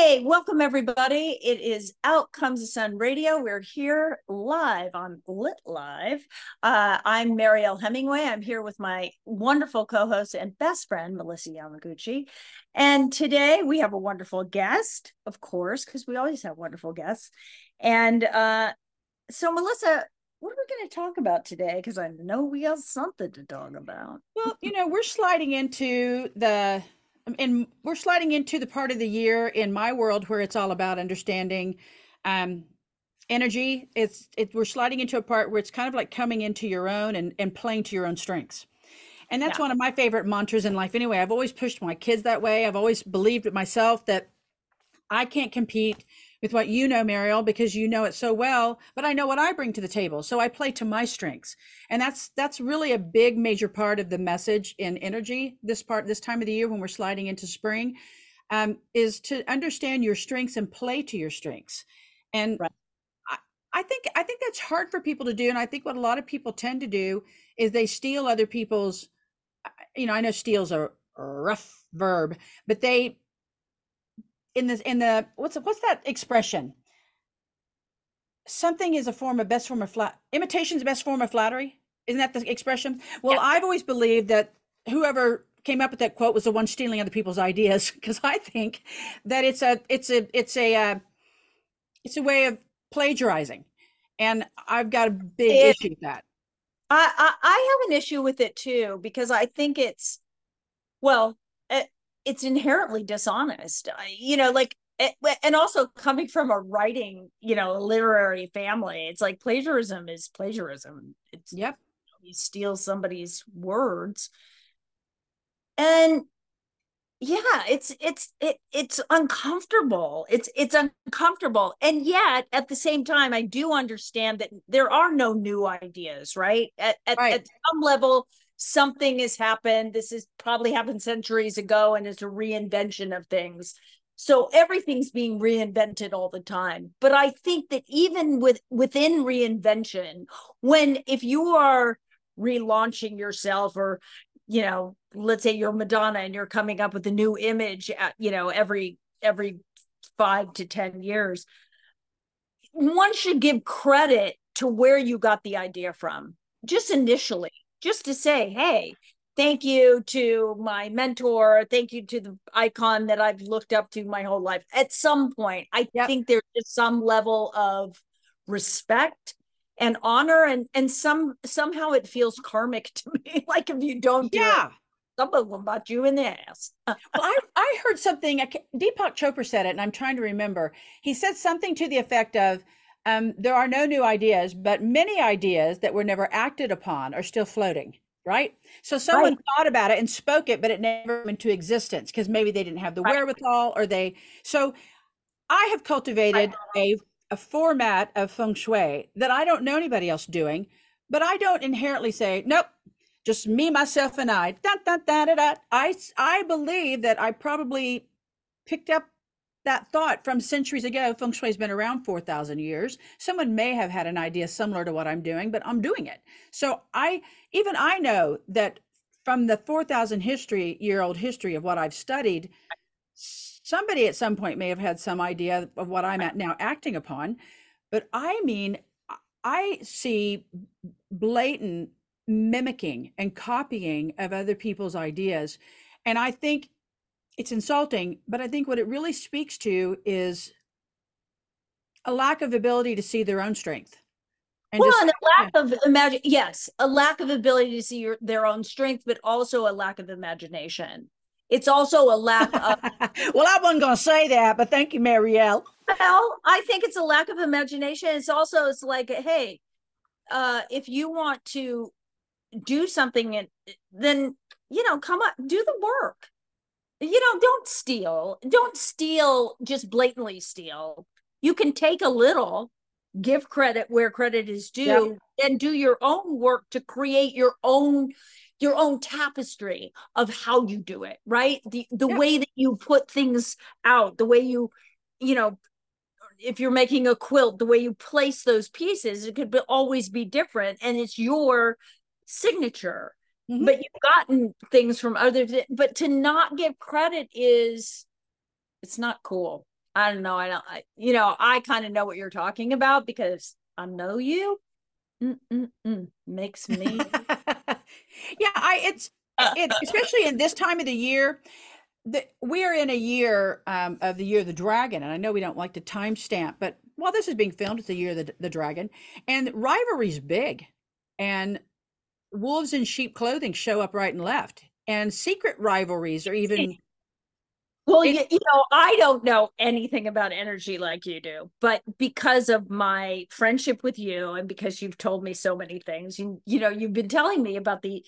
Hey, welcome everybody. It is Out Comes the Sun Radio. We're here live on Lit Live. I'm Marielle Hemingway. I'm here with my wonderful co-host and best friend, Melissa Yamaguchi. And today we have a wonderful guest, of course, because we always have wonderful guests. And so, Melissa, what are we going to talk about today? Because I know we have something to talk about. Well, we're sliding into the part of the year in my world where it's all about understanding um, energy. We're sliding into a part where it's kind of like coming into your own and playing to your own strengths. And that's Yeah. one of my favorite mantras in life anyway. I've always pushed my kids that way. I've always believed it myself that I can't compete with what you know, Mariel, because you know it so well, but I know what I bring to the table. So I play to my strengths. And that's really a big major part of the message in energy, this time of the year when we're sliding into spring, is to understand your strengths and play to your strengths. And Right. I, I think that's hard for people to do. And I think what a lot of people tend to do is they steal other people's, I know steal's a rough verb, but they in the what's that expression? Something is a form of best form of imitation is the best form of flattery. Isn't that the expression? Well, Yeah. I've always believed that whoever came up with that quote was the one stealing other people's ideas, because I think that it's a way of plagiarizing, and I've got a big It, issue with that. I have an issue with it too, because I think well, it's inherently dishonest. And also coming from a writing, literary family, it's like plagiarism is plagiarism. It's Yep. You steal somebody's words, and yeah, it's uncomfortable. It's uncomfortable, and yet at the same time I do understand that there are no new ideas, right? Right. At some level something has happened. This has probably happened centuries ago, and it's a reinvention of things. So everything's being reinvented all the time. But I think that even within reinvention, when if you are relaunching yourself, or let's say you're Madonna and you're coming up with a new image every 5 to 10 years, one should give credit to where you got the idea from, just initially, just to say, hey, thank you to my mentor, thank you to the icon that I've looked up to my whole life. At some point, I Yep. think there's just some level of respect and honor, and somehow it feels karmic to me. Like if you don't do it, Yeah. someone will butt you in the ass. Well, I heard something. Deepak Chopra said it, and I'm trying to remember. He said something to the effect of, "There are no new ideas, but many ideas that were never acted upon are still floating." Right. So Right, someone thought about it and spoke it, but it never went into existence because maybe they didn't have the right, wherewithal, or they. So I have right. cultivated a format of feng shui that I don't know anybody else doing, but I don't inherently say, nope, just me, myself, and I. Da, da, da, da, da. I believe that I probably picked up that thought from centuries ago. Feng Shui has been around 4,000 years. Someone may have had an idea similar to what I'm doing, but I'm doing it. So I know that from the 4,000 year old history of what I've studied, somebody at some point may have had some idea of what I'm at now acting upon. But I mean, I see blatant mimicking and copying of other people's ideas. And I think it's insulting, but I think what it really speaks to is a lack of ability to see their own strength and Well, just and a yeah. lack of imagine, yes, a lack of ability to see their own strength, but also a lack of imagination. It's also a lack of, Well, I wasn't going to say that, but thank you, Marielle. well, I think it's a lack of imagination. It's like, hey, if you want to do something, then come up, do the work. Don't steal, just blatantly steal. You can take a little, give credit where credit is Yep. due, and do your own work to create your own tapestry of how you do it, right? The Yep. way that you put things out, the way you know if you're making a quilt, the way you place those pieces, it could always be different, and it's your signature. Mm-hmm. But you've gotten things from others, but to not give credit it's not cool. I don't know. I kind of know what you're talking about because I know you. Makes me. Yeah, it especially in this time of the year. We are in a year of the year of the dragon, and I know we don't like to timestamp, but while this is being filmed, it's the year of the dragon, and rivalry's big, and wolves in sheep clothing show up right and left, and secret rivalries are even. Well, I don't know anything about energy like you do, but because of my friendship with you and because you've told me so many things, you've been telling me about the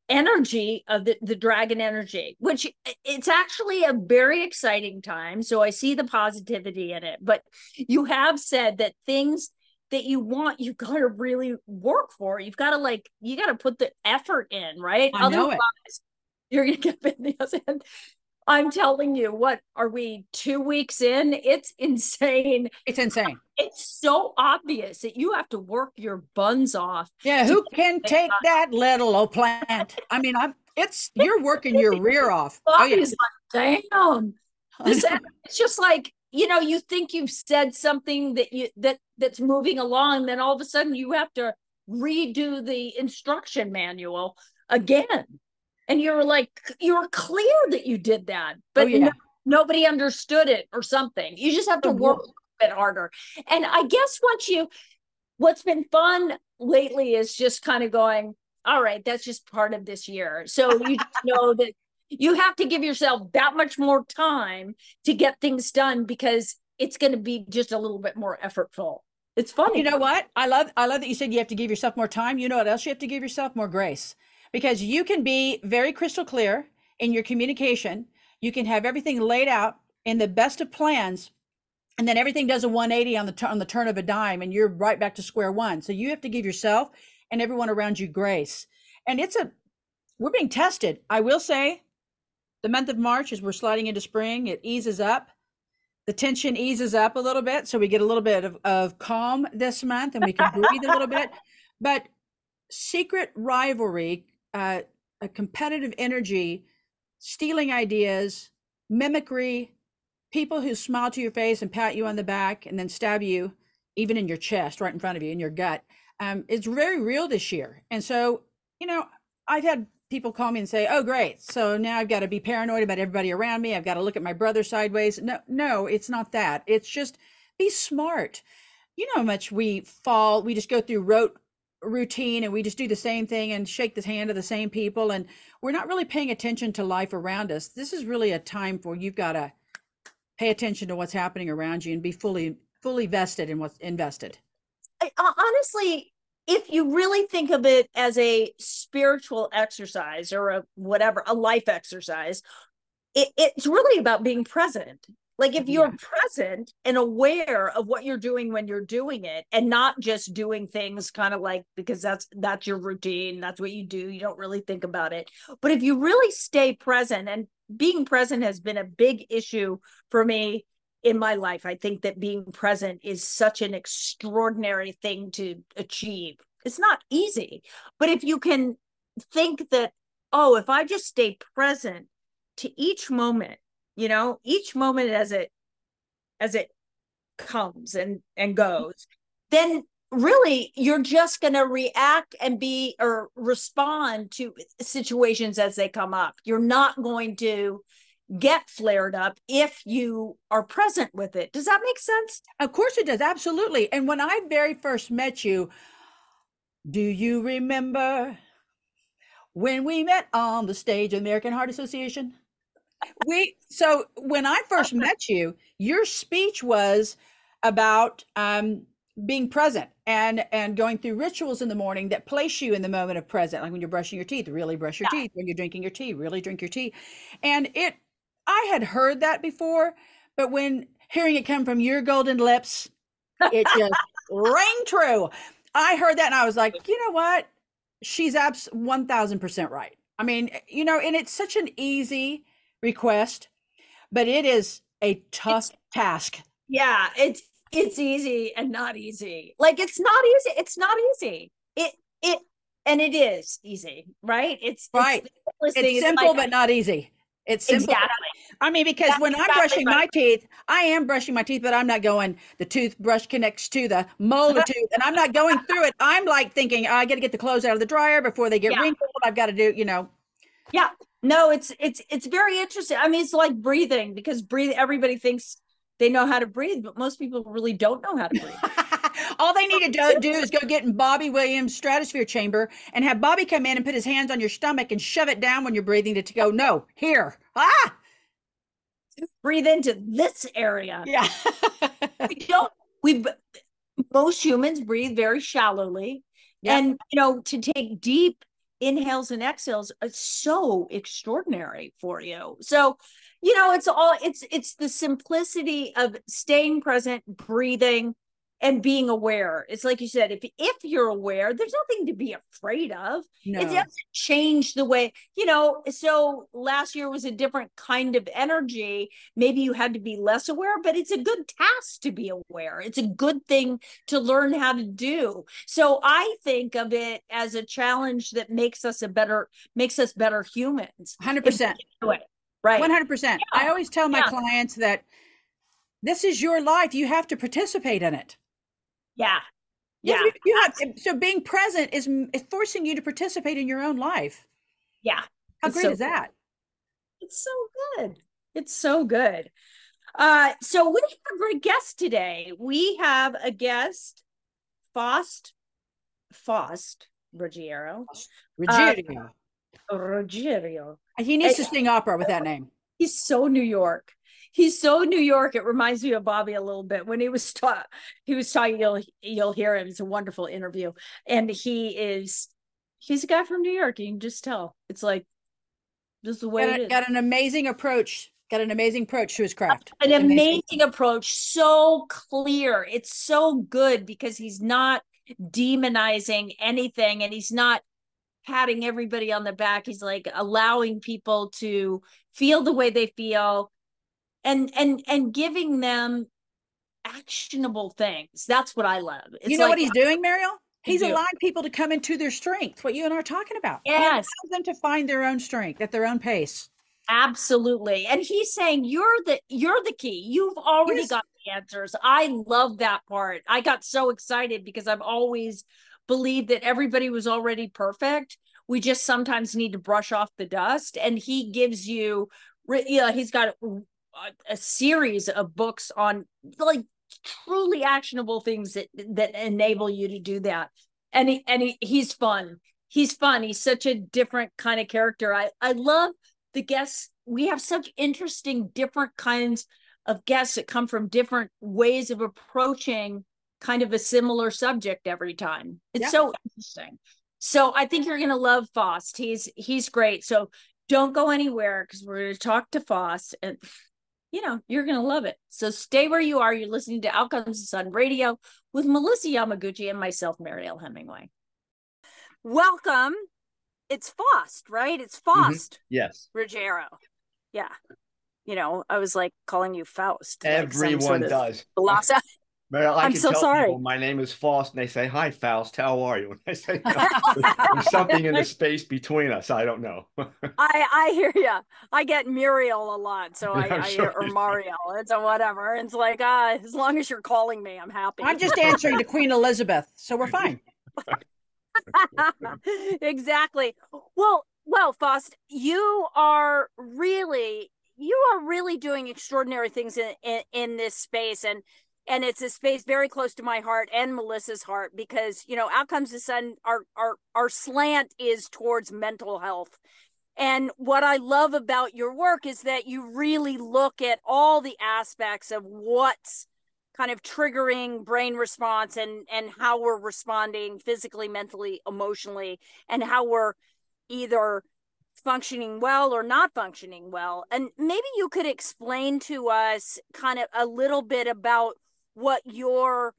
energy of the dragon energy, which it's actually a very exciting time. So I see the positivity in it, but you have said that things that you want, you've got to really work for. You got to put the effort in, right? I know Otherwise, it. you're going to get bit in the ass. I'm telling you, what are we 2 weeks in? It's insane. It's insane. It's so obvious that you have to work your buns off. Yeah, who can take that little old plant? I mean, you're working your rear off. Oh yeah. Like, damn. It's just like, you think you've said something that's moving along, then all of a sudden you have to redo the instruction manual again. And you're clear that you did that, but nobody understood it or something. You just have to work a little bit harder. And I guess what's been fun lately is just kind of going, all right, that's just part of this year. So you just know that you have to give yourself that much more time to get things done because it's going to be just a little bit more effortful. It's funny. You know what? I love that you said you have to give yourself more time. You know what else you have to give yourself? More grace. Because you can be very crystal clear in your communication. You can have everything laid out in the best of plans, and then everything does a 180 on the turn of a dime, and you're right back to square one. So you have to give yourself and everyone around you grace. And we're being tested. I will say the month of March, as we're sliding into spring, it eases up. The tension eases up a little bit. So we get a little bit of calm this month, and we can breathe a little bit. But secret rivalry, a competitive energy, stealing ideas, mimicry, people who smile to your face and pat you on the back and then stab you even in your chest, right in front of you, in your gut, it's very real this year. And so, I've had people call me and say, oh, great. So now I've got to be paranoid about everybody around me. I've got to look at my brother sideways. No, it's not that. It's just be smart. You know how much we just go through routine and we just do the same thing and shake the hand of the same people, and we're not really paying attention to life around us. This is really a time for you've got to pay attention to what's happening around you and be fully vested in what's invested. Honestly, if you really think of it as a spiritual exercise or a life exercise, it's really about being present. Like if you're present and aware of what you're doing when you're doing it, and not just doing things kind of like because that's your routine, that's what you do, you don't really think about it. But if you really stay present, and being present has been a big issue for me in my life. I think that being present is such an extraordinary thing to achieve. It's not easy, but if you can think that, oh, if I just stay present to each moment, each moment as it comes and goes, then really you're just going to react and respond to situations as they come up. You're not going to get flared up if you are present with it. Does that make sense? Of course it does. Absolutely. And when I very first met you, do you remember when we met on the stage of the American Heart Association? So when I first met you, your speech was about being present and going through rituals in the morning that place you in the moment of present. Like when you're brushing your teeth, really brush your teeth. When you're drinking your tea, really drink your tea. And I had heard that before, but when hearing it come from your golden lips, it just rang true. I heard that and I was like, you know what? She's 1000% right. I mean, and it's such an easy request, but it is a tough task. Yeah, it's easy and not easy. Like it's not easy. It's not easy. And it is easy, right? Right. It's simple, but not easy. It's simple. Exactly. I mean, because That's when I'm exactly brushing right. my teeth, I am brushing my teeth, but I'm not going, the toothbrush connects to the molar tooth, and I'm not going through it. I'm like thinking, I got to get the clothes out of the dryer before they get Yeah. wrinkled. I've got to do, you know. Yeah. No, it's very interesting. I mean, it's like breathing, because everybody thinks they know how to breathe, but most people really don't know how to breathe. All they need to do is go get in Bobby Williams' stratosphere chamber and have Bobby come in and put his hands on your stomach and shove it down when you're breathing to go, no, here. Ah, Breathe into this area. yeah. We don't, we most humans breathe very shallowly. Yep. And to take deep inhales and exhales, it's so extraordinary for you. So it's the simplicity of staying present, breathing, and being aware. It's like you said, if you're aware, there's nothing to be afraid of. No. It doesn't change the way, so last year was a different kind of energy. Maybe you had to be less aware, but it's a good task to be aware. It's a good thing to learn how to do. So I think of it as a challenge that makes us better humans. 100%. Right. 100%. Yeah. I always tell my clients that this is your life. You have to participate in it. Yeah. Yeah. You have, so being present is forcing you to participate in your own life. Yeah. How great is that? It's so good. It's so good. So we have a great guest today. We have a guest, Faust Ruggiero. Ruggiero. He needs to sing opera with that name. He's so New York. He's so New York. It reminds me of Bobby a little bit. When he was talking, you'll hear him. It's a wonderful interview. And he's a guy from New York. You can just tell. It's like, this is the way it is. Got an amazing approach to his craft. An amazing approach. So clear. It's so good because he's not demonizing anything, and he's not patting everybody on the back. He's like allowing people to feel the way they feel, and giving them actionable things. That's what I love. It's you know what he's doing, Mariel? He's allowing people to come into their strength, what you and I are talking about. Yes. He allows them to find their own strength at their own pace. Absolutely. And he's saying you're the key. You've already got the answers. I love that part. I got so excited because I've always believed that everybody was already perfect. We just sometimes need to brush off the dust. And he gives you, he's got a series of books on like truly actionable things that enable you to do that. And he's fun. He's fun. He's such a different kind of character. I love the guests. We have such interesting, different kinds of guests that come from different ways of approaching kind of a similar subject every time. It's so interesting. So I think you're going to love Faust. He's great. So don't go anywhere, because we're going to talk to Faust, and you're going to love it. So stay where you are. You're listening to Out Comes the Sun Radio with Melissa Yamaguchi and myself, Mariel Hemingway. Welcome. It's Faust, right? It's Faust. Mm-hmm. Yes. Ruggiero. Yeah. I was like calling you Faust. Everyone does. I'm so sorry. People, my name is Faust, and they say, "Hi, Faust. How are you?" And I say, "There's something in the space between us. I don't know." I hear you. I get Muriel a lot, so or Mario. It's a whatever. It's like, as long as you're calling me, I'm happy. I'm just answering to Queen Elizabeth, so we're fine. Exactly. Well, Faust, you are really doing extraordinary things in this space, and it's a space very close to my heart and Melissa's heart, because Out Comes the Sun, our slant is towards mental health. And what I love about your work is that you really look at all the aspects of what's kind of triggering brain response, and how we're responding physically, mentally, emotionally, and how we're either functioning well or not functioning well. And maybe you could explain to us kind of a little bit about what your,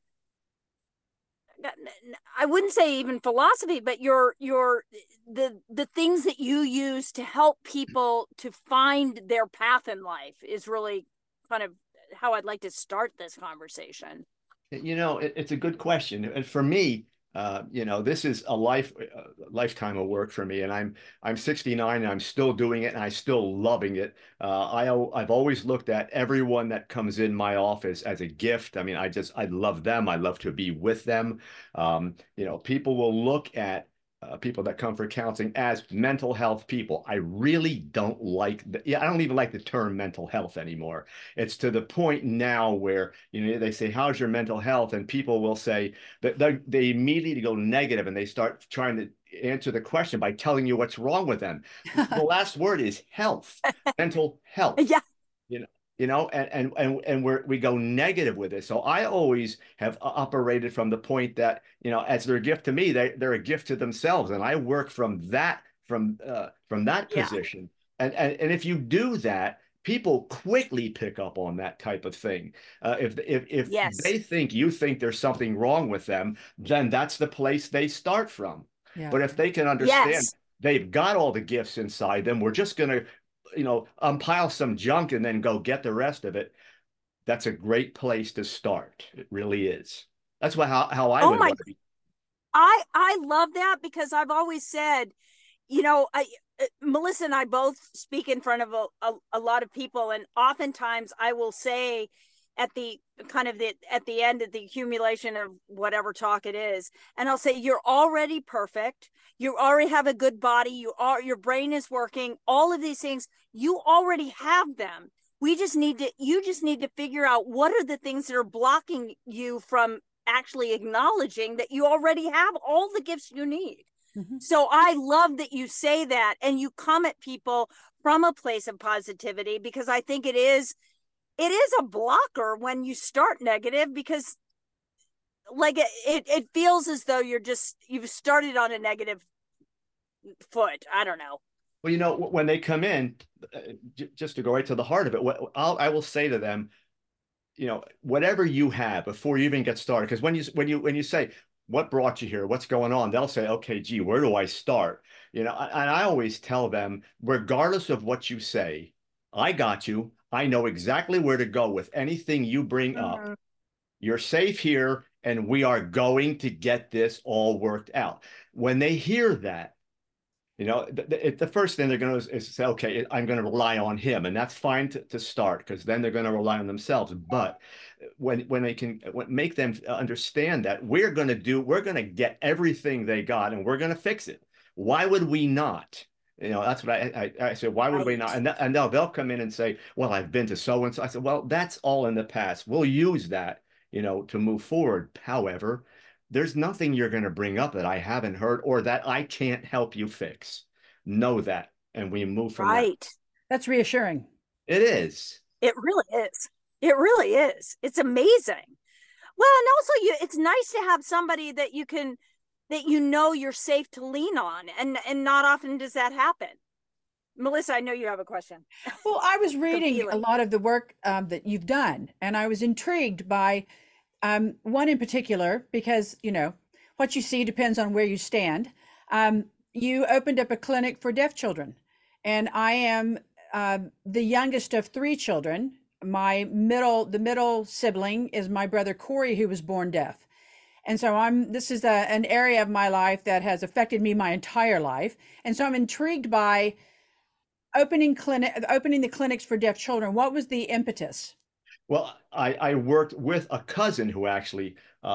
I wouldn't say even philosophy, but the things that you use to help people to find their path in life is really kind of how I'd like to start this conversation. It's a good question. And for me, You know, this is a lifetime of work for me, and I'm 69 and I'm still doing it, and I still loving it. I've always looked at everyone that comes in my office as a gift. I mean, I love them. I love to be with them. You know, people will look at people that come for counseling as mental health people. I really don't like I don't even like the term mental health anymore. It's to the point now where, you know, they say, how's your mental health? And people will say that they immediately go negative and they start trying to answer the question by telling you what's wrong with them. The last word is health, mental health. Yeah. You know, and we go negative with it. So I always have operated from the point that, you know, as their gift to me, they're a gift to themselves, and I work from that Yeah. position. And if you do that, people quickly pick up on that type of thing. If Yes. they think you think there's something wrong with them, then that's the place they start from. Yeah. But if they can understand Yes. they've got all the gifts inside them, we're just going to, you know, umpile some junk and then go get the rest of it. That's a great place to start. It really is. That's how I Oh would my, want to be. I love that, because I've always said, you know, Melissa and I both speak in front of a lot of people, and oftentimes I will say at the at the end of the accumulation of whatever talk it is, and I'll say, you're already perfect. You already have a good body. Your brain is working. All of these things, you already have them. You just need to figure out what are the things that are blocking you from actually acknowledging that you already have all the gifts you need. Mm-hmm. So I love that you say that, and you come at people from a place of positivity, because I think it is a blocker when you start negative, because like it feels as though you've started on a negative foot. I don't know. Well, you know, when they come in, just to go right to the heart of it, I will say to them, you know, whatever you have before you even get started, because when you say what brought you here, what's going on, they'll say, okay, gee, where do I start? You know, and I always tell them, regardless of what you say, I got you. I know exactly where to go with anything you bring up. Mhm. You're safe here, and we are going to get this all worked out. When they hear that, you know, the first thing they're going to is say, okay, I'm going to rely on him, and that's fine to start, because then they're going to rely on themselves. But when they can make them understand that we're going to get everything they got, and we're going to fix it. Why would we not? You know, that's what I said. Why would we not? Right. And they'll come in and say, well, I've been to so and so. I said, well, that's all in the past. We'll use that, you know, to move forward. However, there's nothing you're going to bring up that I haven't heard or that I can't help you fix. Know that. And we move from there. Right. That's reassuring. It is. It really is. It really is. It's amazing. Well, and also it's nice to have somebody that you know you're safe to lean on, and not often does that happen. Melissa, I know you have a question. Well, I was The reading a feeling. lot of the work that you've done, and I was intrigued by one in particular, because, you know, what you see depends on where you stand. You opened up a clinic for deaf children, and I am the youngest of three children. The middle sibling is my brother Corey, who was born deaf. And so this is an area of my life that has affected me my entire life. And so I'm intrigued by opening the clinics for deaf children. What was the impetus? Well, I worked with a cousin who actually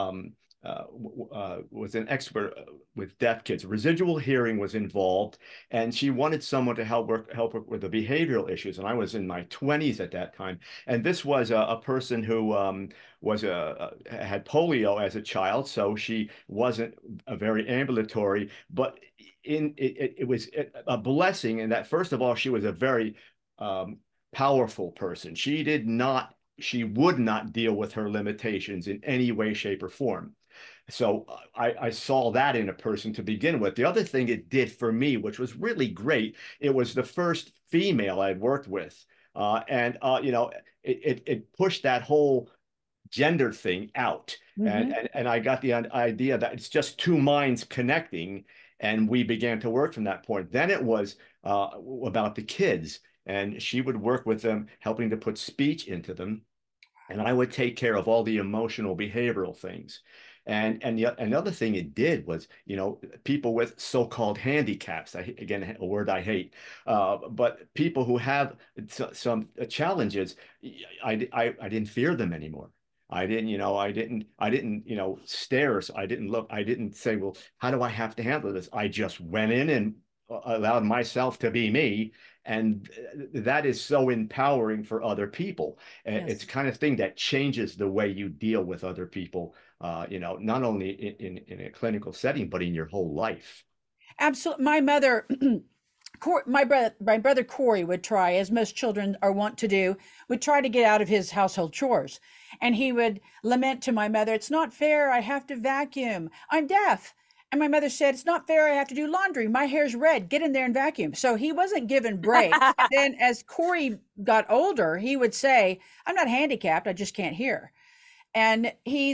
was an expert with deaf kids. Residual hearing was involved, and she wanted someone to help her with the behavioral issues. And I was in my 20s at that time. And this was a person who had polio as a child, so she wasn't a very ambulatory, but it was a blessing in that, first of all, she was a very powerful person. She would not deal with her limitations in any way, shape, or form. So I saw that in a person to begin with. The other thing it did for me, which was really great, it was the first female I'd worked with. You know, it pushed that whole gender thing out. Mm-hmm. And I got the idea that it's just two minds connecting. And we began to work from that point. Then it was about the kids. And she would work with them, helping to put speech into them. And I would take care of all the emotional, behavioral things. And another thing it did was, people with so-called handicaps, again, a word I hate, but people who have some challenges, I didn't fear them anymore. I didn't stare. So I didn't look. I didn't say, well, how do I have to handle this? I just went in and allowed myself to be me. And that is so empowering for other people. Yes. It's the kind of thing that changes the way you deal with other people, not only in a clinical setting, but in your whole life. Absolutely. My mother, my brother Corey would try, as most children are wont to do, would try to get out of his household chores. And he would lament to my mother, "It's not fair. I have to vacuum. I'm deaf." And my mother said, "It's not fair. I have to do laundry. My hair's red. Get in there and vacuum." So he wasn't given breaks. And then as Corey got older, he would say, "I'm not handicapped. I just can't hear." And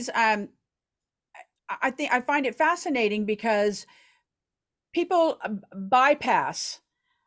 I find it fascinating because people bypass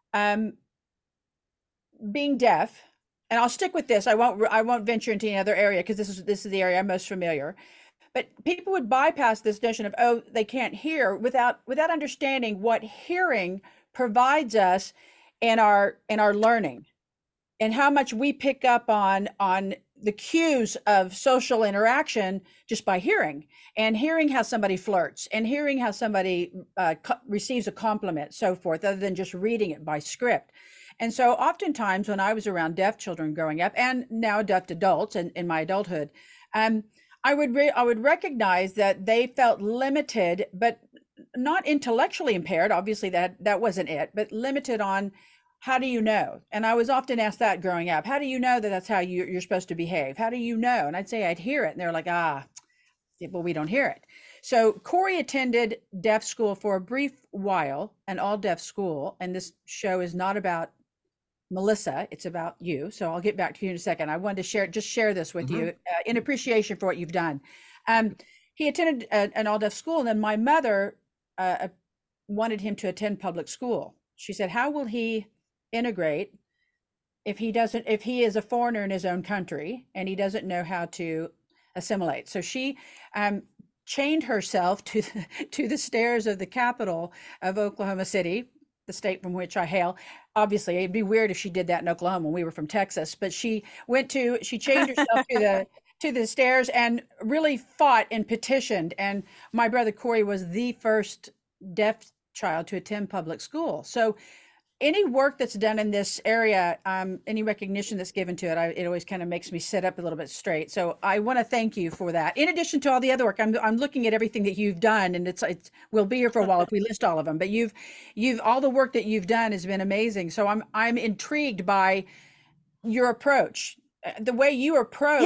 being deaf, and I'll stick with this. I won't venture into any other area because this is the area I'm most familiar. But people would bypass this notion of, oh, they can't hear, without understanding what hearing provides us in our learning, and how much we pick up on the cues of social interaction just by hearing, and hearing how somebody flirts, and hearing how somebody receives a compliment, so forth, other than just reading it by script. And so oftentimes when I was around deaf children growing up, and now deaf adults in my adulthood, I would recognize that they felt limited, but not intellectually impaired. Obviously that wasn't it, but limited on, how do you know? And I was often asked that growing up. How do you know that that's how you're supposed to behave? How do you know? And I'd say I'd hear it. And they're like, well, we don't hear it. So Corey attended deaf school for a brief while, an all deaf school. And this show is not about Melissa, it's about you. So I'll get back to you in a second. I wanted to share this with you in appreciation for what you've done. He attended an all deaf school, and then my mother wanted him to attend public school. She said, how will he integrate if he is a foreigner in his own country and he doesn't know how to assimilate? So she chained herself to the stairs of the Capitol of Oklahoma City, the state from which I hail. Obviously, it'd be weird if she did that in Oklahoma when we were from Texas, but she chained herself to the stairs and really fought and petitioned. And my brother Corey was the first deaf child to attend public school. So any work that's done in this area, any recognition that's given to it, it always kind of makes me sit up a little bit straight. So I want to thank you for that. In addition to all the other work, I'm looking at everything that you've done, and we'll be here for a while if we list all of them. But you've all the work that you've done has been amazing. So I'm intrigued by your approach. The way you approach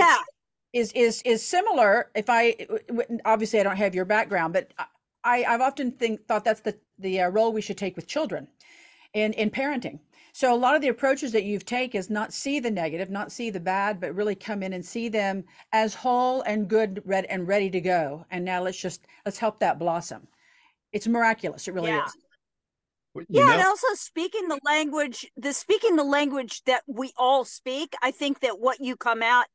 is similar. Obviously I don't have your background, but I've often thought that's the role we should take with children in parenting. So a lot of the approaches that you've taken is not see the negative, not see the bad, but really come in and see them as whole and good, and ready to go. And now let's help that blossom. It's miraculous. It really is. And also speaking the language that we all speak. I think that what you come at,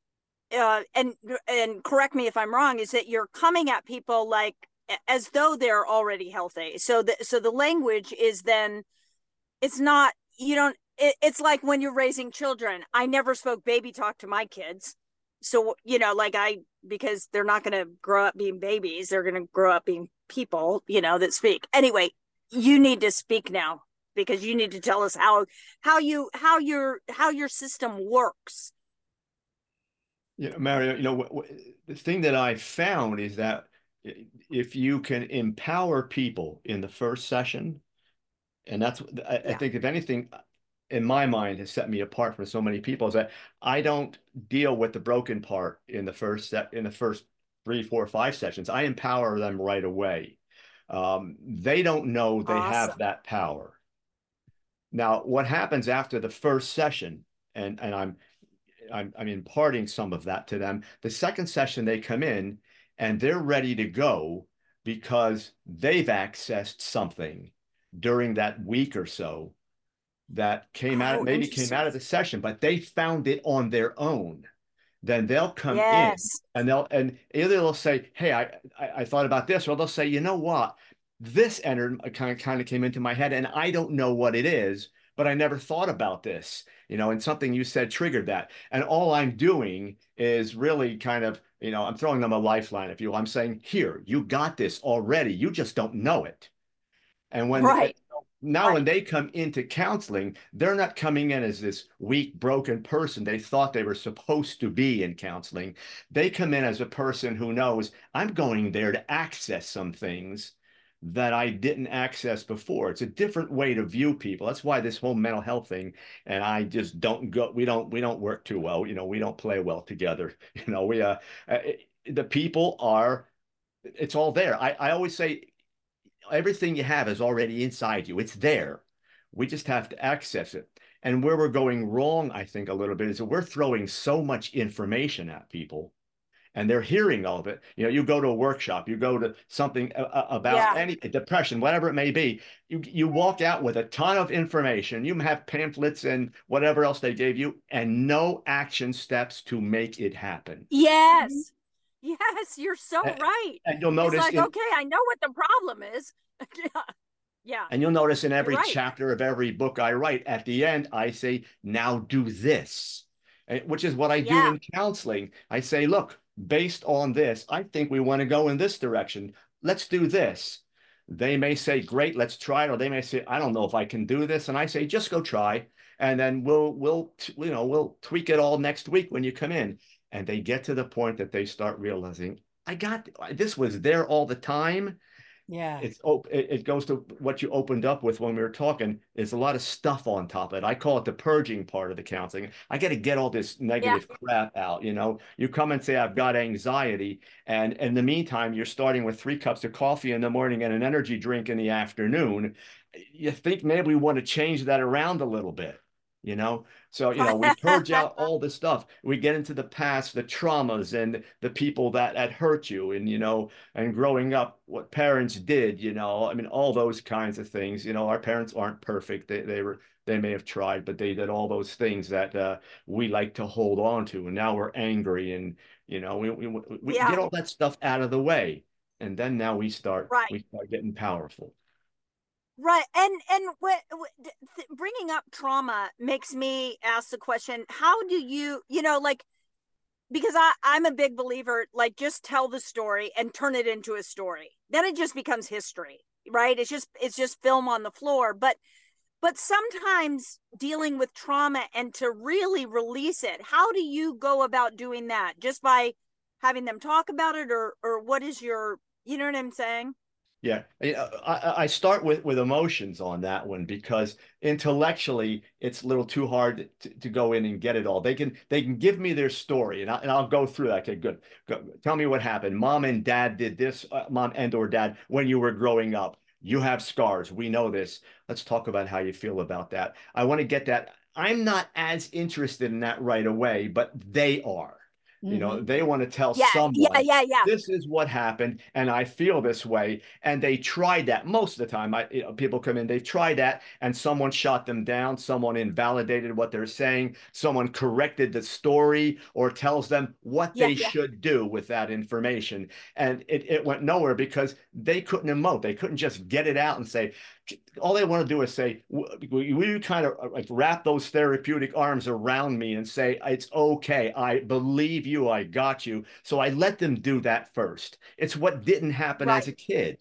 and correct me if I'm wrong, is that you're coming at people like as though they're already healthy. So the language is then, it's not, it's like when you're raising children. I never spoke baby talk to my kids. So, because they're not going to grow up being babies. They're going to grow up being people, that speak. Anyway, you need to speak now, because you need to tell us how your system works. Yeah, Mario, the thing that I found is that if you can empower people in the first session, and that's, I think, if anything, in my mind, has set me apart from so many people, is that I don't deal with the broken part in the first 3, 4, 5 sessions. I empower them right away. They don't know they have that power. Now, what happens after the first session, and I'm imparting some of that to them. The second session, they come in and they're ready to go because they've accessed something during that week or so that came out of the session, but they found it on their own. then they'll come in Yes. and and either they'll say, "Hey, I thought about this," or they'll say, "You know what? This entered kind of came into my head, and I don't know what it is, but I never thought about this." And something you said triggered that. And all I'm doing is really kind of, I'm throwing them a lifeline, if you will. I'm saying, "Here, you got this already. You just don't know it." And Right. now when Right. they come into counseling, they're not coming in as this weak, broken person they thought they were supposed to be in counseling. They come in as a person who knows, I'm going there to access some things that I didn't access before. It's a different way to view people. That's why this whole mental health thing, and I just don't go, we don't work too well. We don't play well together. The people are, it's all there. I always say everything you have is already inside you. It's there. We just have to access it. And where we're going wrong, I think, a little bit is that we're throwing so much information at people and they're hearing all of it. You go to a workshop, you go to something about Yeah. any depression, whatever it may be. You walk out with a ton of information. You have pamphlets and whatever else they gave you, and no action steps to make it happen. Yes. Yes, you're so And, right. and you'll It's notice like, in okay, I know what the problem is. Yeah. Yeah. And you'll notice in You're every right. chapter of every book I write, at the end, I say, now do this, which is what I do Yeah. in counseling. I say, look, based on this, I think we want to go in this direction. Let's do this. They may say, great, let's try it. Or they may say, I don't know if I can do this. And I say, just go try. And then we'll tweak it all next week when you come in. And they get to the point that they start realizing, this was there all the time. Yeah. It goes to what you opened up with when we were talking. There's a lot of stuff on top of it. I call it the purging part of the counseling. I got to get all this Yeah. negative crap out. You come and say, I've got anxiety, and in the meantime you're starting with 3 cups of coffee in the morning and an energy drink in the afternoon. You think maybe we want to change that around a little bit. So we purge out all this stuff. We get into the past, the traumas and the people that hurt you, and growing up, what parents did. I mean, all those kinds of things. Our parents aren't perfect. They may have tried, but they did all those things that we like to hold on to, and now we're angry, and we Yeah. get all that stuff out of the way, and then now Right. we start getting powerful. Right. And bringing up trauma makes me ask the question, how do like, because I'm a big believer, like, just tell the story and turn it into a story. Then it just becomes history, right? It's just film on the floor. But sometimes dealing with trauma and to really release it, how do you go about doing that? Just by having them talk about it, or what is your, you know what I'm saying? Yeah, I start with emotions on that one because intellectually it's a little too hard to go in and get it all. They can give me their story and I'll go through that. Okay, good. Tell me what happened. Mom and dad did this, mom and or dad, when you were growing up. You have scars. We know this. Let's talk about how you feel about that. I want to get that. I'm not as interested in that right away, but they are. They want to tell Yeah. Yeah. someone Yeah. Yeah. this is what happened and I feel this way. And they tried that most of the time. People come in, they've tried that, and someone shot them down, someone invalidated what they're saying, someone corrected the story or tells them what Yeah. they Yeah. should do with that information. And it went nowhere because they couldn't emote. They couldn't just get it out and say, all they want to do is say, we kind of like wrap those therapeutic arms around me and say, it's okay. I believe you. I got you. So I let them do that first. It's what didn't happen as Right. a kid.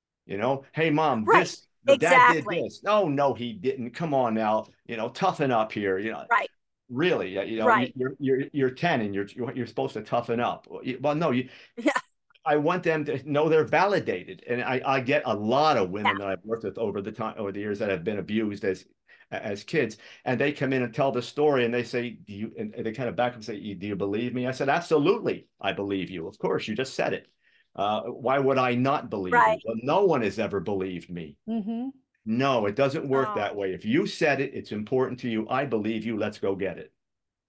Hey, mom, Right. dad did Exactly. this. No, no, he didn't. Come on now, toughen up here. Right. Really, Right. you're 10 and you're supposed to toughen up. Well, no, Yeah. I want them to know they're validated. And I get a lot of Yeah. women that I've worked with over the years that have been abused as kids, and they come in and tell the story and they say, and they kind of back up and say, do you believe me? I said, absolutely, I believe you. Of course, you just said it. Why would I not believe you? Right. Well, no one has ever believed me. Mm-hmm. No, it doesn't work that Oh. way. If you said it, it's important to you. I believe you. Let's go get it.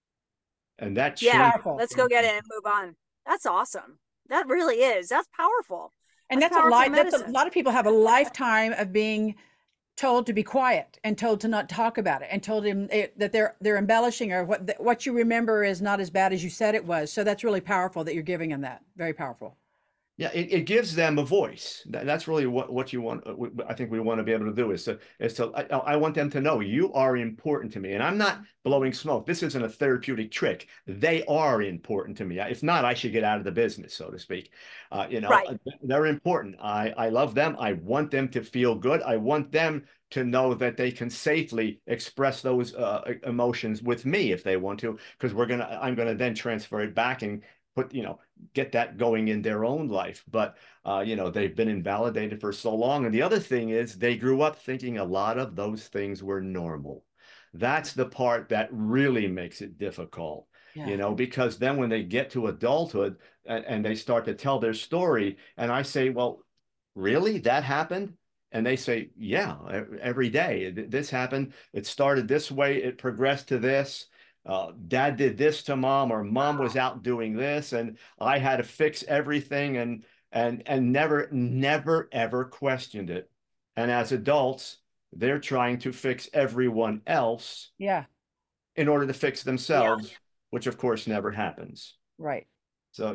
And that Yeah. changed. Powerful. Let's go get it and move on. That's awesome. That really is. That's powerful. And That's that's a powerful lot. That's a medicine. lot of people have a lifetime of being told to be quiet and told to not talk about it and told him that they're embellishing, or what you remember is not as bad as you said it was. So that's really powerful that you're giving them that. Very powerful. Yeah, it gives them a voice. That's really what you want. I think we want to be able to do I want them to know you are important to me, and I'm not blowing smoke. This isn't a therapeutic trick. They are important to me. If not, I should get out of the business, so to speak. Right. They're important. I love them. I want them to feel good. I want them to know that they can safely express those emotions with me if they want to, because I'm gonna then transfer it back and get that going in their own life. But they've been invalidated for so long. And the other thing is they grew up thinking a lot of those things were normal. That's the part that really makes it difficult. Yeah. Because then when they get to adulthood and they start to tell their story, and I say, well, really, that happened? And they say, yeah, every day this happened. It started this way. It progressed to this. Dad did this to mom, or mom was out doing this, and I had to fix everything, and never ever questioned it. And as adults, they're trying to fix everyone else, yeah, in order to fix themselves, yeah, which of course never happens. Right. So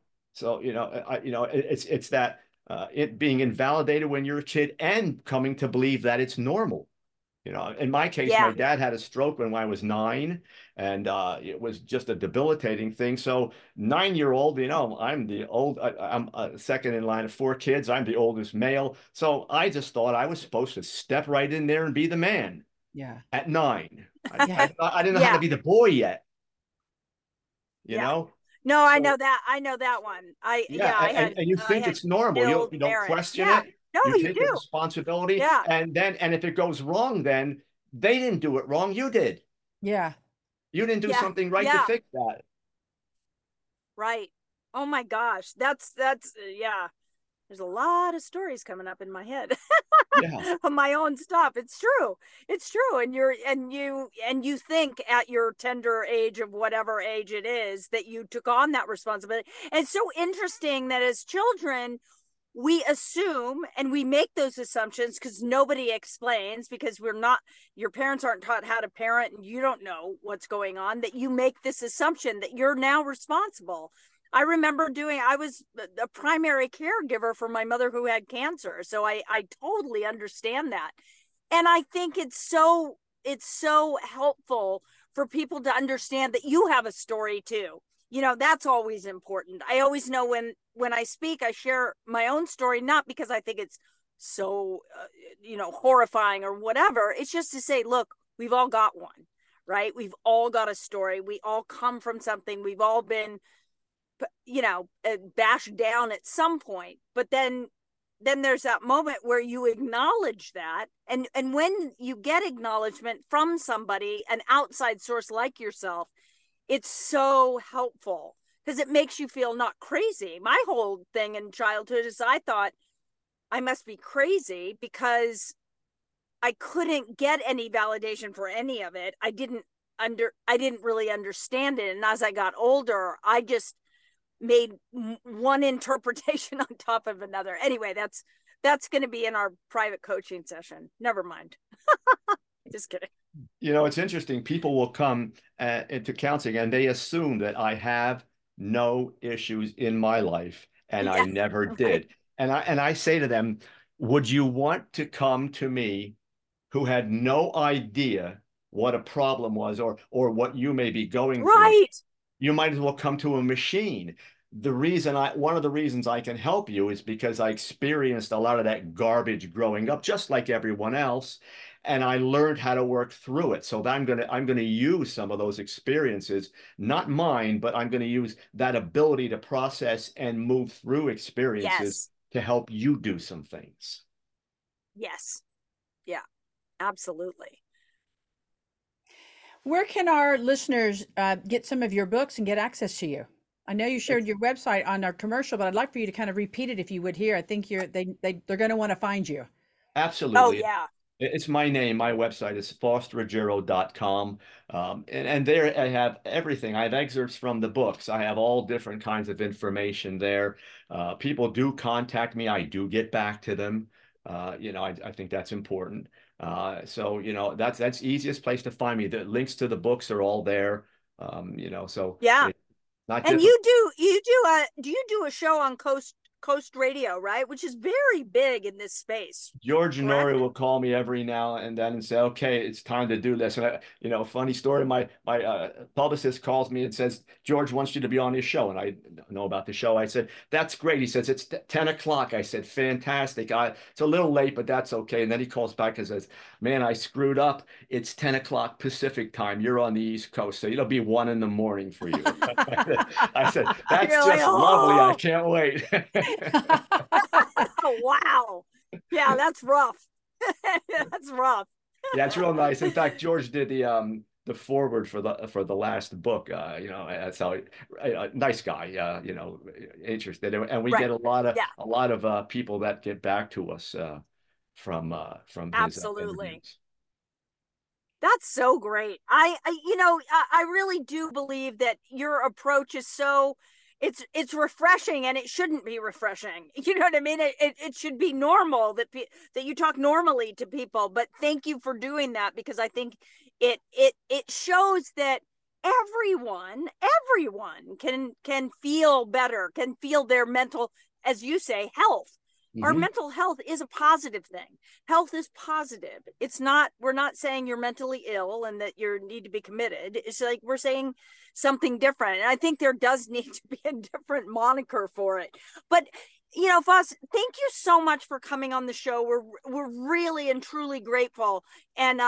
it's that it being invalidated when you're a kid and coming to believe that it's normal. In my case, my dad had a stroke when I was 9, and it was just a debilitating thing. So 9-year-old, I'm second in line of 4 kids. I'm the oldest male. So I just thought I was supposed to step right in there and be the man. Yeah. At 9. I didn't know how to be the boy yet. You know? No, I know that. I know that one. And you think it's normal. You don't question it. No, you take do. the responsibility. Yeah. And if it goes wrong, then they didn't do it wrong. You did. Yeah. You didn't do something right to fix that. Right. Oh my gosh. That's yeah. There's a lot of stories coming up in my head. Of my own stuff. It's true. It's true. And you think at your tender age of whatever age it is that you took on that responsibility. And it's so interesting that as children, we assume and we make those assumptions because nobody explains, because your parents aren't taught how to parent and you don't know what's going on, that you make this assumption that you're now responsible. I remember I was a primary caregiver for my mother who had cancer. So I totally understand that. And I think it's so helpful for people to understand that you have a story too. That's always important. I always know when I speak, I share my own story, not because I think it's so, horrifying or whatever. It's just to say, look, we've all got one, right? We've all got a story. We all come from something. We've all been, bashed down at some point. But then there's that moment where you acknowledge that. And when you get acknowledgement from somebody, an outside source like yourself, it's so helpful because it makes you feel not crazy. My whole thing in childhood is I thought I must be crazy because I couldn't get any validation for any of it. I didn't really understand it. And as I got older, I just made one interpretation on top of another. Anyway, that's going to be in our private coaching session. Never mind. Just kidding. It's interesting. People will come into counseling and they assume that I have no issues in my life, and I never did. And I say to them, would you want to come to me who had no idea what a problem was or what you may be going through? You might as well come to a machine. One of the reasons I can help you is because I experienced a lot of that garbage growing up, just like everyone else. And I learned how to work through it. So I'm gonna use some of those experiences, not mine, but I'm gonna use that ability to process and move through experiences to help you do some things. Yes. Yeah, absolutely. Where can our listeners get some of your books and get access to you? I know you shared your website on our commercial, but I'd like for you to kind of repeat it if you would here. I think they're going to want to find you. Absolutely. Oh, yeah. It's my name. My website is fosterruggiero.com. And there I have everything. I have excerpts from the books. I have all different kinds of information there. People do contact me. I do get back to them. I think that's important. So, that's easiest place to find me. The links to the books are all there. So Yeah. it's not And difficult. do you do a show on Coast Radio, right? Which is very big in this space, George correct? Nori will call me every now and then and say, "Okay, it's time to do this." And funny story. My publicist calls me and says, "George wants you to be on his show," and I know about the show. I said, "That's great." He says, "It's 10 o'clock." I said, "Fantastic." It's a little late, but that's okay. And then he calls back and says, "Man, I screwed up. It's 10 o'clock Pacific time. You're on the East Coast, so it'll be 1 in the morning for you." I said, "That's You're like, just lovely. I oh, can't wait." wow. Yeah, that's rough. That's rough. Yeah, it's real nice. In fact, George did the forward for the last book. That's how nice guy. Interested, and we Right. get Yeah, a lot of people that get back to us from his absolutely. interviews. That's so great. I really do believe that your approach is so it's refreshing, and it shouldn't be refreshing. You know what I mean? It should be normal that you talk normally to people. But thank you for doing that, because I think it shows that everyone can feel better, can feel their mental, as you say, health. Our Hmm. mental health is a positive thing. Health is positive. It's not, we're not saying you're mentally ill and that you need to be committed. It's like we're saying something different. And I think there does need to be a different moniker for it. But Foss, thank you so much for coming on the show. We're really and truly grateful. And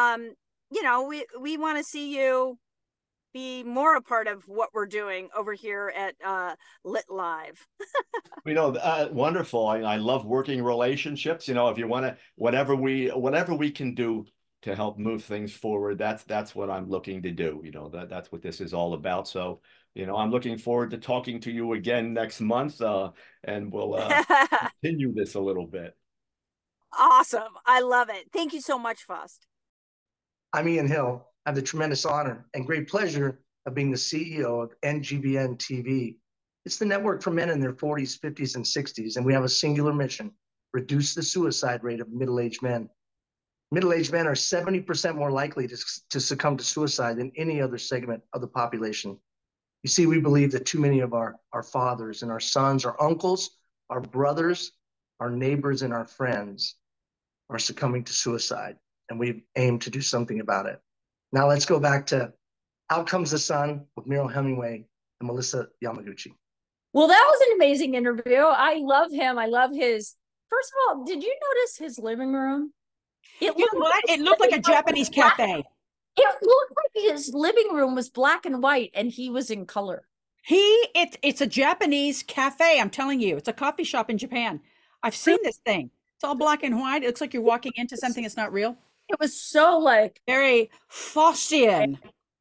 we want to see you be more a part of what we're doing over here at Lit Live. Wonderful. I love working relationships. If you want to, whatever we can do to help move things forward, that's what I'm looking to do. That's what this is all about. So, I'm looking forward to talking to you again next month, and we'll continue this a little bit. Awesome. I love it. Thank you so much, Faust. I'm Ian Hill. I have the tremendous honor and great pleasure of being the CEO of NGBN TV. It's the network for men in their 40s, 50s, and 60s, and we have a singular mission: reduce the suicide rate of middle-aged men. Middle-aged men are 70% more likely to succumb to suicide than any other segment of the population. You see, we believe that too many of our fathers and our sons, our uncles, our brothers, our neighbors, and our friends are succumbing to suicide, and we aim to do something about it. Now let's go back to Out Comes the Sun with Meryl Hemingway and Melissa Yamaguchi. Well, that was an amazing interview. I love him. I love his. First of all, did you notice his living room? You know what? It looked like a Japanese cafe. It looked like his living room was black and white, and he was in color. It's a Japanese cafe. I'm telling you, it's a coffee shop in Japan. I've seen this thing. It's all black and white. It looks like you're walking into something that's not real. It was so like Very Faustian.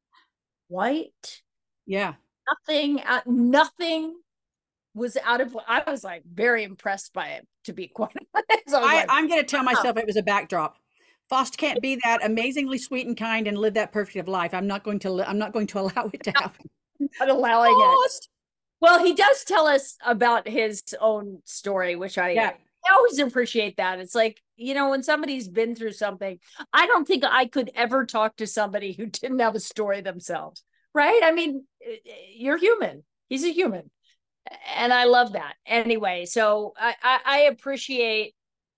white. Yeah. Nothing was out of. I was like very impressed by it, to be quite honest. I'm going to tell myself it was a backdrop. Faust can't be that amazingly sweet and kind and live that perfect life. I'm not going to allow it to happen. Not allowing it. Well, he does tell us about his own story, which I always appreciate that. It's like, when somebody's been through something, I don't think I could ever talk to somebody who didn't have a story themselves, right? I mean, you're human. He's a human. And I love that. Anyway, so I appreciate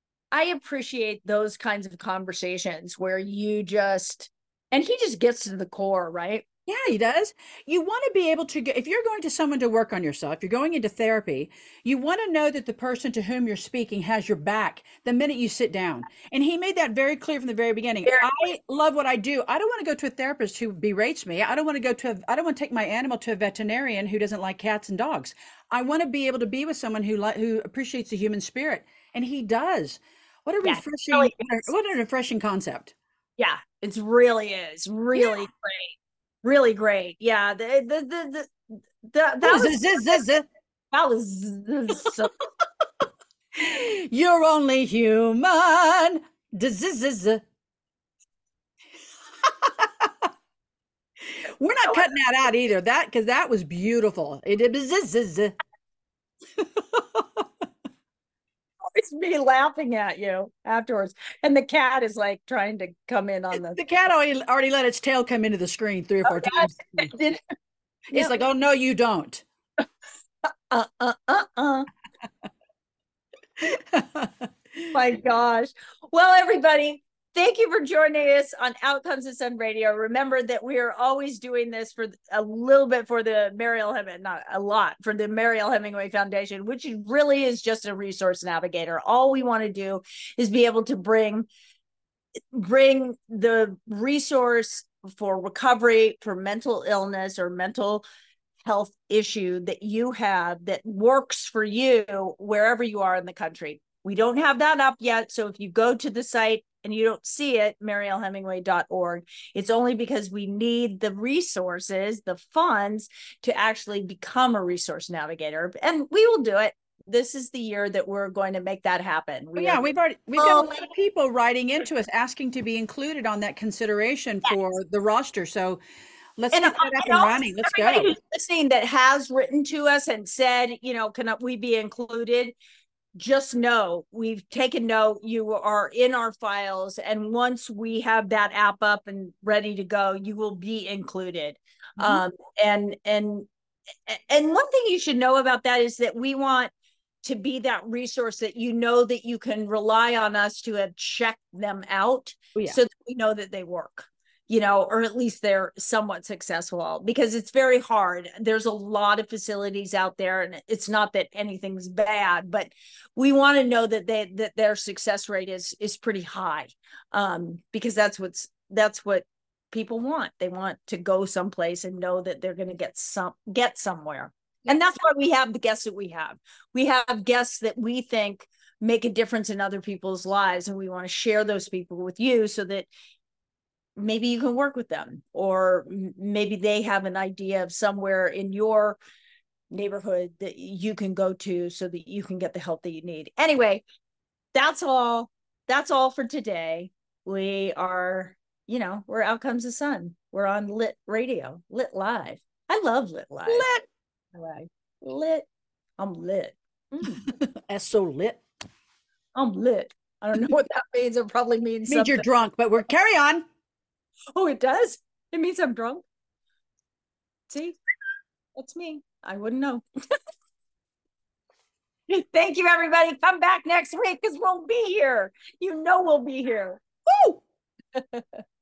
those kinds of conversations where and he just gets to the core, right? Yeah, he does. You want to be able to if you're going to someone to work on yourself, you're going into therapy, you want to know that the person to whom you're speaking has your back the minute you sit down. And he made that very clear from the very beginning. I love what I do. I don't want to go to a therapist who berates me. I don't want to take my animal to a veterinarian who doesn't like cats and dogs. I want to be able to be with someone who appreciates the human spirit. And he does. What a refreshing concept. Yeah, it really is. Really great. Really great. Yeah. That was so. You're only human. We're not cutting that out either. Because that was beautiful. It did. It's me laughing at you afterwards. And the cat is like trying to come in on the. The cat already let its tail come into the screen 3 or 4 times. Did, It's like, oh, no, you don't. My gosh. Well, everybody, thank you for joining us on Outcomes of Sun Radio. Remember that we are always doing this for a little bit for the Mariel Hemingway, not a lot, for the Mariel Hemingway Foundation, which really is just a resource navigator. All we want to do is be able to bring the resource for recovery, for mental illness or mental health issue that you have that works for you wherever you are in the country. We don't have that up yet. So if you go to the site and you don't see it, marielhemingway.org, it's only because we need the resources, the funds to actually become a resource navigator. And we will do it. This is the year that we're going to make that happen. We've got a lot of people writing into us asking to be included on that consideration for the roster. So let's get that up and running. Let's go. Who's listening that has written to us and said, can we be included? Just know we've taken note. You are in our files, and once we have that app up and ready to go, you will be included. And one thing you should know about that is that we want to be that resource that that you can rely on us to have checked them out, so that we know that they work. Or at least they're somewhat successful, because it's very hard. There's a lot of facilities out there, and it's not that anything's bad, but we want to know that their success rate is pretty high, because that's what people want. They want to go someplace and know that they're going to get somewhere. And that's why we have the guests that we have. We have guests that we think make a difference in other people's lives, and we want to share those people with you so that maybe you can work with them, or maybe they have an idea of somewhere in your neighborhood that you can go to so that you can get the help that you need. Anyway, that's all for today. We are, we're Outcomes of Sun. We're on Lit Radio, Lit Live. I love Lit Live. Lit. I'm lit. That's so lit. I'm lit. I don't know what that means. It probably means something. You're drunk, but we're carry on. Oh, it does? It means I'm drunk? See? That's me. I wouldn't know. Thank you, everybody. Come back next week because we'll be here. We'll be here. Woo!